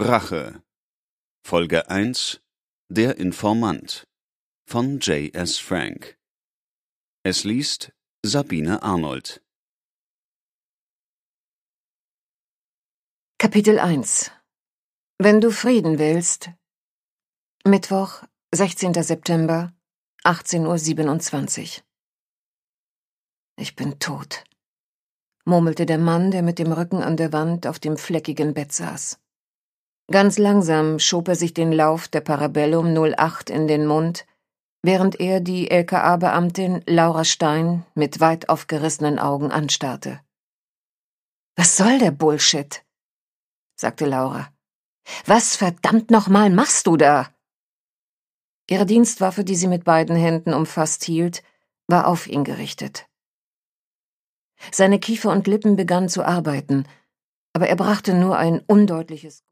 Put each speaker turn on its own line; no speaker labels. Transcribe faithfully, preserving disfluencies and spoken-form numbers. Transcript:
Rache. Folge eins. Der Informant von J S Frank. Es liest Sabine Arnold.
Kapitel eins. Wenn du Frieden willst. Mittwoch, sechzehnter September, achtzehn Uhr siebenundzwanzig. Ich bin tot, murmelte der Mann, der mit dem Rücken an der Wand auf dem fleckigen Bett saß. Ganz langsam schob er sich den Lauf der Parabellum null acht in den Mund, während er die L K A-Beamtin Laura Stein mit weit aufgerissenen Augen anstarrte. »Was soll der Bullshit?«, sagte Laura. »Was verdammt nochmal machst du da?« Ihre Dienstwaffe, die sie mit beiden Händen umfasst hielt, war auf ihn gerichtet. Seine Kiefer und Lippen begannen zu arbeiten, aber er brachte nur ein undeutliches